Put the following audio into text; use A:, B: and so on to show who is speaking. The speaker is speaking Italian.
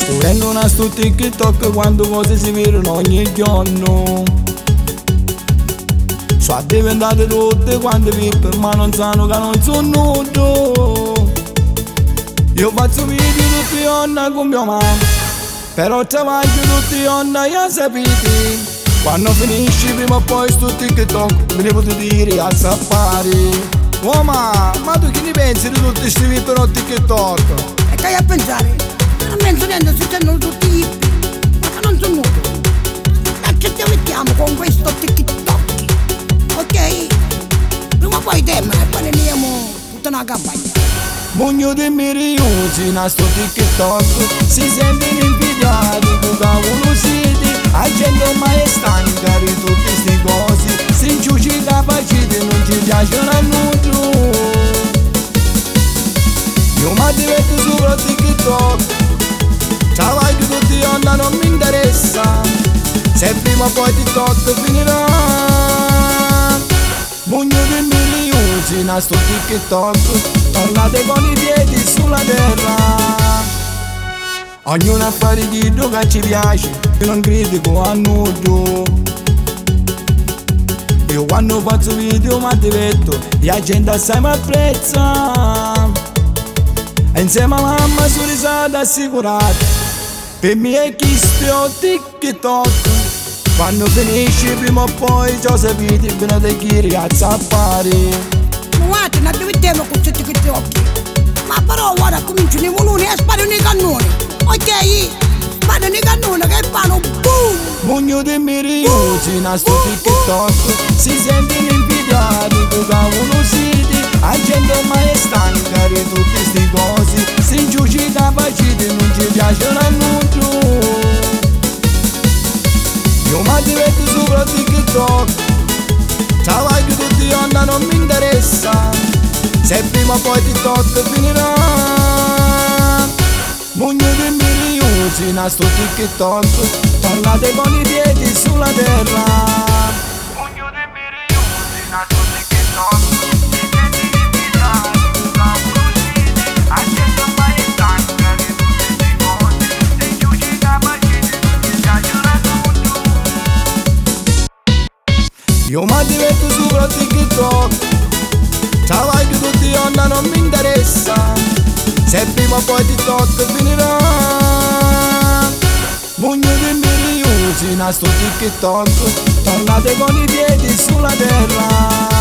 A: Prendono a sto TikTok quando cose si vedono ogni giorno. Sono diventate tutte quante VIP, ma non sanno che non sono nudo. Io faccio video tutti i giorni con mia mamma, però travaglio tutti i giorni, io sapete. Quando finisci prima o poi sto TikTok, me ne potete dire a zappare. Oh ma tu che ne pensi di tutti questi video per TikTok?
B: E che hai a pensare? Non penso niente, si stanno tutti hippie, ma che non sono nudo. E che ti mettiamo con questo TikTok? Ok? Prima o poi termina e poi ne andiamo tutta una campagna.
A: Mugno di miriusi in sto TikTok, si sentono invidiati, tu cavolo siete. La gente ormai è stanca di tutte queste cose, se inciuci capaciti non ci piacciono a nudo. Io mi diverto sopra TikTok, travaglio tutti i giorni non mi interessa, se prima o poi TikTok finirà. Mugno di milioni in sto TikTok, tornate con i piedi sulla terra. Ognuno a fare di che ci piace, io non critico a nudo. Io quando faccio video mi diverto, la gente assai mi apprezza. E insieme a mamma sono risata assicurata, per me è chi sto TikTok. Quando finisce prima o poi già sapete, venite chi ragazza a fare.
B: Ma guarda, non diventiamo con questi TikTok. Ma però guarda, cominciano i voluni e sparano i cannoni. Ok? Sparano i cannoni che fanno boom!
A: Mugno di miriusi in sto TikTok, si sentono invidiati, tu cavolo siete. La gente ormai è stanca di tutte queste cose, se inciuci capaciti non ci piacciono a nudo. Io mi diverto sopra TikTok, travaglio tutti i giorni non mi interessa, se prima o poi TikTok finirà. Mugno di milioni in sto TikTok, parlate con i piedi sulla terra. Mugno di milioni in sto TikTok, si sente invidiati, tu cavolo siete. La gente ormai è stanca di tutte queste cose, se inciuci capaciti non ci piacciono a nudo. Io mi diverto sopra TikTok, travaglio tutti i giorni non mi interessa, se prima o poi TikTok finirà. Mugno di milioni in sto TikTok, tornate con i piedi sulla terra.